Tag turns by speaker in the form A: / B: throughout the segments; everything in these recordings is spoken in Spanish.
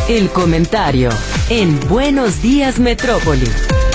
A: El comentario en Buenos Días Metrópoli.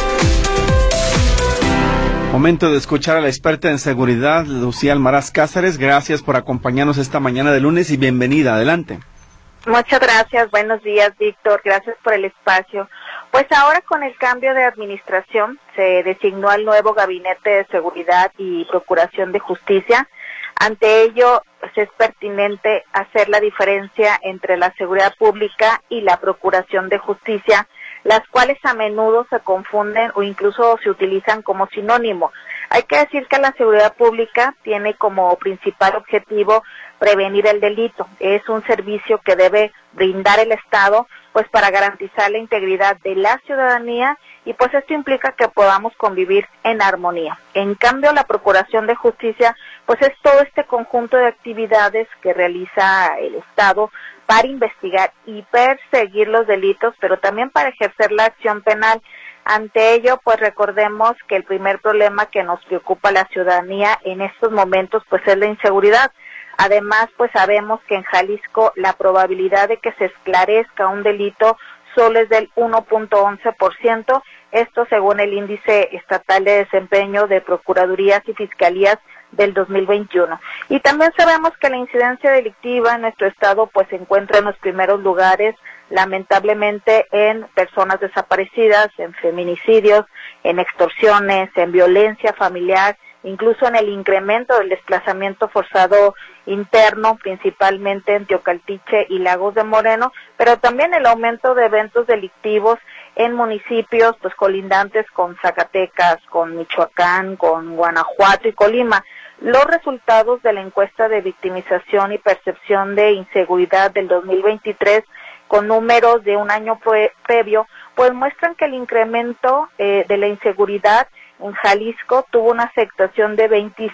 B: Momento de escuchar a la experta en seguridad, Lucía Almaraz Cáceres. Gracias por acompañarnos esta mañana de lunes y bienvenida. Adelante.
C: Muchas gracias. Buenos días, Víctor. Gracias por el espacio. Pues ahora con el cambio de administración se designó al nuevo Gabinete de Seguridad y Procuración de Justicia. Ante ello, pues es pertinente hacer la diferencia entre la seguridad pública y la Procuración de Justicia, las cuales a menudo se confunden o incluso se utilizan como sinónimo. Hay que decir que la seguridad pública tiene como principal objetivo prevenir el delito. Es un servicio que debe brindar el Estado, pues para garantizar la integridad de la ciudadanía y pues esto implica que podamos convivir en armonía. En cambio, la Procuración de Justicia, pues es todo este conjunto de actividades que realiza el Estado para investigar y perseguir los delitos, pero también para ejercer la acción penal. Ante ello, pues recordemos que el primer problema que nos preocupa a la ciudadanía en estos momentos, pues es la inseguridad. Además, pues sabemos que en Jalisco la probabilidad de que se esclarezca un delito solo es del 1.11%, esto según el Índice Estatal de Desempeño de Procuradurías y Fiscalías del 2021. Y también sabemos que la incidencia delictiva en nuestro estado pues se encuentra en los primeros lugares, lamentablemente en personas desaparecidas, en feminicidios, en extorsiones, en violencia familiar, incluso en el incremento del desplazamiento forzado interno, principalmente en Teocaltiche y Lagos de Moreno, pero también el aumento de eventos delictivos en municipios pues colindantes con Zacatecas, con Michoacán, con Guanajuato y Colima. Los resultados de la encuesta de victimización y percepción de inseguridad del 2023 con números de un año previo, pues muestran que el incremento de la inseguridad en Jalisco tuvo una afectación de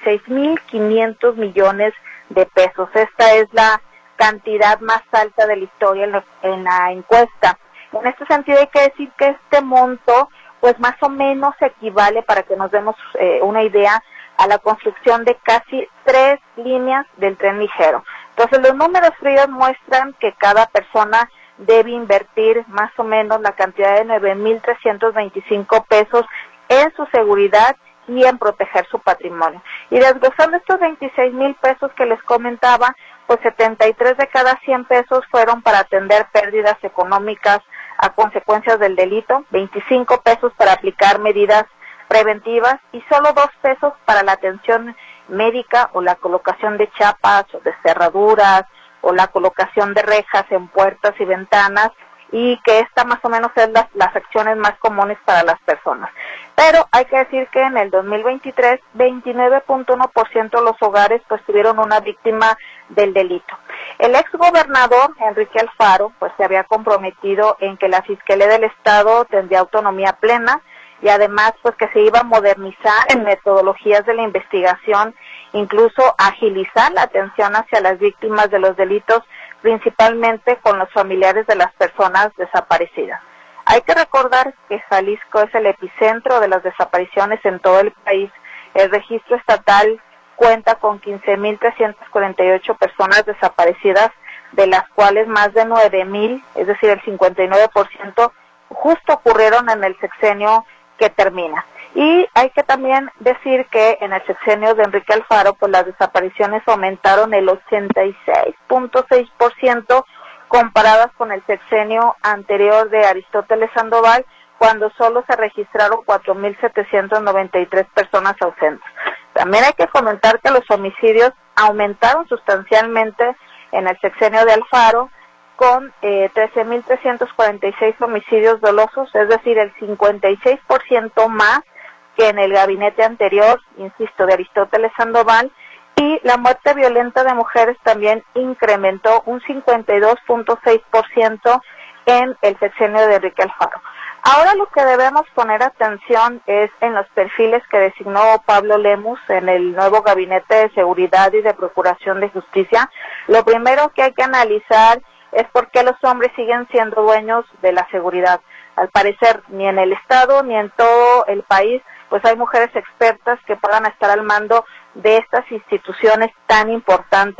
C: 26.500 millones de pesos. Esta es la cantidad más alta de la historia en la encuesta. En este sentido hay que decir que este monto, pues más o menos equivale, para que nos demos una idea, a la construcción de casi 3 líneas del tren ligero. Entonces los números fríos muestran que cada persona debe invertir más o menos la cantidad de 9.325 pesos en su seguridad y en proteger su patrimonio. Y desglosando estos 26,000 pesos que les comentaba, pues 73 de cada 100 pesos fueron para atender pérdidas económicas a consecuencias del delito, 25 pesos para aplicar medidas preventivas y solo 2 pesos para la atención médica o la colocación de chapas o de cerraduras o la colocación de rejas en puertas y ventanas, y que esta más o menos es las acciones más comunes para las personas. Pero hay que decir que en el 2023, 29.1% de los hogares pues tuvieron una víctima del delito. El exgobernador Enrique Alfaro pues se había comprometido en que la Fiscalía del Estado tendría autonomía plena y además pues que se iba a modernizar en metodologías de la investigación, incluso agilizar la atención hacia las víctimas de los delitos, principalmente con los familiares de las personas desaparecidas. Hay que recordar que Jalisco es el epicentro de las desapariciones en todo el país. El registro estatal cuenta con 15.348 personas desaparecidas, de las cuales más de 9,000, es decir, el 59%, justo ocurrieron en el sexenio que termina. Y hay que también decir que en el sexenio de Enrique Alfaro, pues las desapariciones aumentaron el 86.6% comparadas con el sexenio anterior de Aristóteles Sandoval, cuando solo se registraron 4.793 personas ausentes. También hay que comentar que los homicidios aumentaron sustancialmente en el sexenio de Alfaro, con 13.346 homicidios dolosos, es decir, el 56% más que en el gabinete anterior, insisto, de Aristóteles Sandoval, y la muerte violenta de mujeres también incrementó un 52.6% en el sexenio de Enrique Alfaro. Ahora lo que debemos poner atención es en los perfiles que designó Pablo Lemus en el nuevo Gabinete de Seguridad y de Procuración de Justicia. Lo primero que hay que analizar es por qué los hombres siguen siendo dueños de la seguridad. Al parecer, ni en el Estado ni en todo el país pues hay mujeres expertas que puedan estar al mando de estas instituciones tan importantes,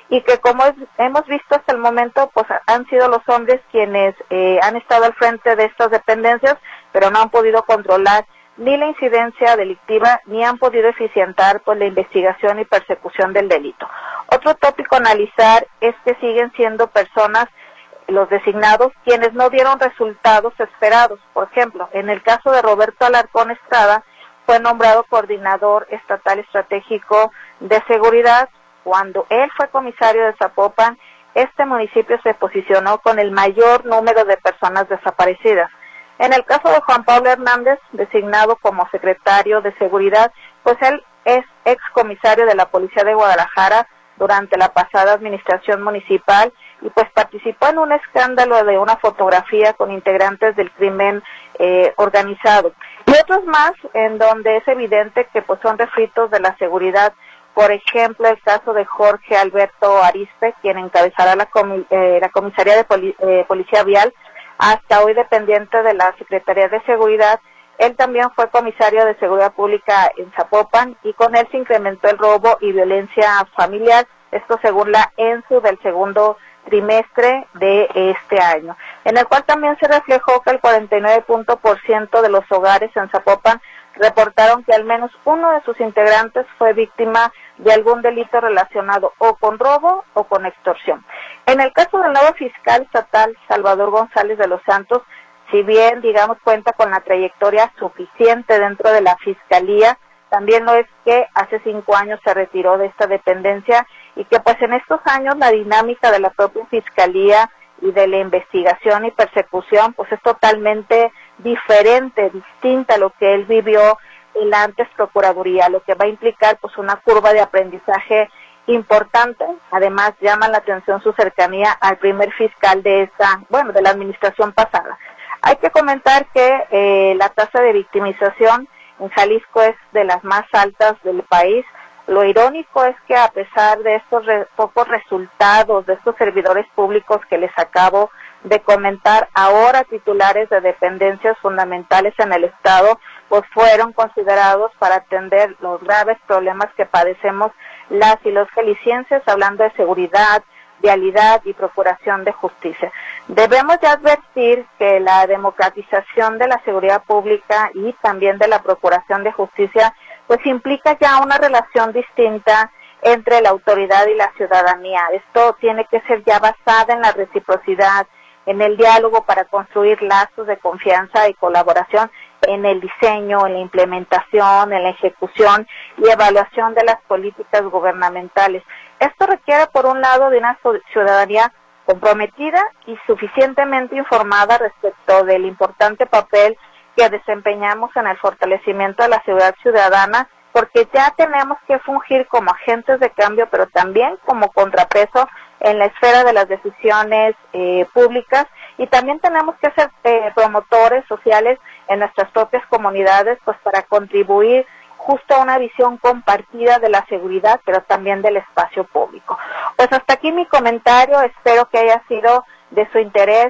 C: y que como hemos visto hasta el momento, pues han sido los hombres quienes han estado al frente de estas dependencias, pero no han podido controlar ni la incidencia delictiva, ni han podido eficientar pues la investigación y persecución del delito. Otro tópico a analizar es que siguen siendo personas, los designados, quienes no dieron resultados esperados. Por ejemplo, en el caso de Roberto Alarcón Estrada, fue nombrado coordinador estatal estratégico de seguridad. Cuando él fue comisario de Zapopan, este municipio se posicionó con el mayor número de personas desaparecidas. En el caso de Juan Pablo Hernández, designado como secretario de Seguridad, pues él es excomisario de la Policía de Guadalajara durante la pasada administración municipal y pues participó en un escándalo de una fotografía con integrantes del crimen organizado. Y otros más en donde es evidente que pues son refritos de la seguridad. Por ejemplo, el caso de Jorge Alberto Arispe, quien encabezará la comisaría de Policía Vial, hasta hoy dependiente de la Secretaría de Seguridad. Él también fue comisario de Seguridad Pública en Zapopan y con él se incrementó el robo y violencia familiar, esto según la ENSU del segundo trimestre de este año, en el cual también se reflejó que el 49% de los hogares en Zapopan reportaron que al menos uno de sus integrantes fue víctima de algún delito relacionado o con robo o con extorsión. En el caso del nuevo fiscal estatal, Salvador González de los Santos, si bien, digamos, cuenta con la trayectoria suficiente dentro de la Fiscalía, también lo es que hace 5 años se retiró de esta dependencia y que pues en estos años la dinámica de la propia Fiscalía y de la investigación y persecución pues es totalmente diferente, distinta a lo que él vivió en la antes Procuraduría, lo que va a implicar pues una curva de aprendizaje importante. Además llama la atención su cercanía al primer fiscal de de la administración pasada. Hay que comentar que la tasa de victimización en Jalisco es de las más altas del país. Lo irónico es que a pesar de estos pocos resultados de estos servidores públicos que les acabo de comentar, ahora titulares de dependencias fundamentales en el Estado, pues fueron considerados para atender los graves problemas que padecemos las y los jaliscienses, hablando de seguridad, vialidad y procuración de justicia. Debemos ya advertir que la democratización de la seguridad pública y también de la procuración de justicia pues implica ya una relación distinta entre la autoridad y la ciudadanía. Esto tiene que ser ya basada en la reciprocidad, en el diálogo para construir lazos de confianza y colaboración en el diseño, en la implementación, en la ejecución y evaluación de las políticas gubernamentales. Esto requiere, por un lado, de una ciudadanía comprometida y suficientemente informada respecto del importante papel que desempeñamos en el fortalecimiento de la seguridad ciudadana, porque ya tenemos que fungir como agentes de cambio, pero también como contrapeso en la esfera de las decisiones públicas, y también tenemos que ser promotores sociales en nuestras propias comunidades, pues para contribuir justo a una visión compartida de la seguridad, pero también del espacio público. Pues hasta aquí mi comentario, espero que haya sido de su interés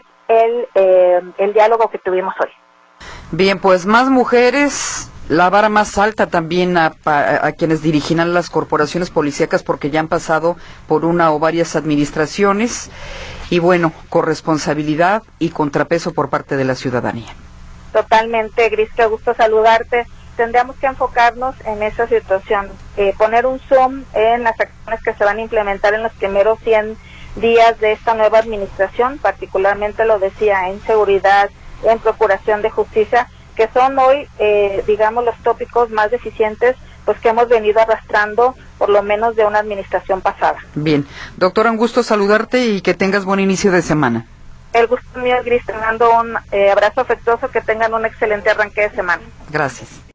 C: el diálogo que tuvimos hoy.
D: Bien, pues más mujeres, la vara más alta también a quienes dirigirán las corporaciones policíacas, porque ya han pasado por una o varias administraciones, y bueno, corresponsabilidad y contrapeso por parte de la ciudadanía.
C: Totalmente, Gris, qué gusto saludarte. Tendríamos que enfocarnos en esa situación, poner un zoom en las acciones que se van a implementar en los primeros 100 días de esta nueva administración, particularmente lo decía, en seguridad, en procuración de justicia, que son hoy, digamos, los tópicos más deficientes pues que hemos venido arrastrando por lo menos de una administración pasada.
D: Bien, doctora, un gusto saludarte y que tengas buen inicio de semana.
C: El gusto mío, Gris, te mando un abrazo afectuoso, que tengan un excelente arranque de semana.
D: Gracias.